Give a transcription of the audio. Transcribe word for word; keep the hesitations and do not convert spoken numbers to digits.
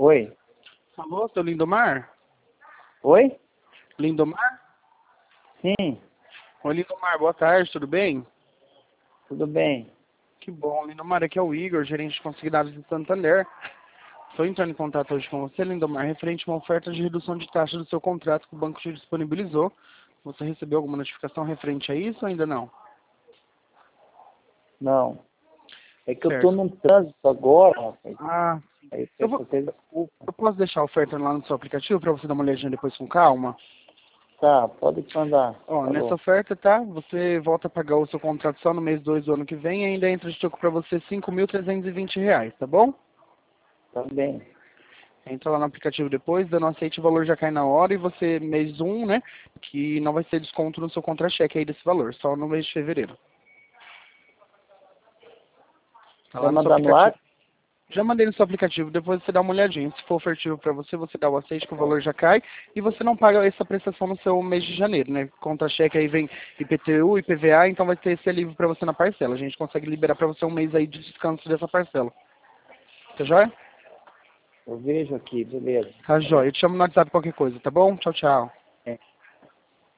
Oi? Alô, seu Lindomar? Oi? Lindomar? Sim, Oi, Lindomar, boa tarde, tudo bem? tudo bem. Que bom, Lindomar, aqui é o Igor, gerente de consignado de Santander. Estou entrando em contato hoje com você, Lindomar, referente a uma oferta de redução de taxa do seu contrato que o banco te disponibilizou. Você recebeu alguma notificação referente a isso ou ainda não? Não. É que eu tô Certo. num trânsito agora, rapaz. Ah, Aí eu eu, peço vou, até desculpa. eu posso deixar a oferta lá no seu aplicativo para você dar uma olhadinha depois com calma? Tá, pode mandar. Ó, nessa Falou. oferta, tá? Você volta a pagar o seu contrato só no mês dois do ano que vem e ainda entra de troco para você cinco mil trezentos e vinte reais, tá bom? Tá bem. Entra lá no aplicativo depois, dando aceite, o valor já cai na hora e você, mês um, né? Que não vai ser desconto no seu contra-cheque aí desse valor, só no mês de fevereiro. Tá Vai lá no seu mandar no aplicativo. ar? Já mandei no seu aplicativo, depois você dá uma olhadinha. Se for ofertivo para você, você dá o aceite que o valor já cai e você não paga essa prestação no seu mês de janeiro, né? Contra-cheque aí vem I P T U, I P V A, então vai ter esse alívio para você na parcela. A gente consegue liberar para você um mês aí de descanso dessa parcela. Tá joia? Eu vejo aqui, beleza. Tá Falou. joia. Eu te chamo no WhatsApp qualquer coisa, tá bom? Tchau, tchau.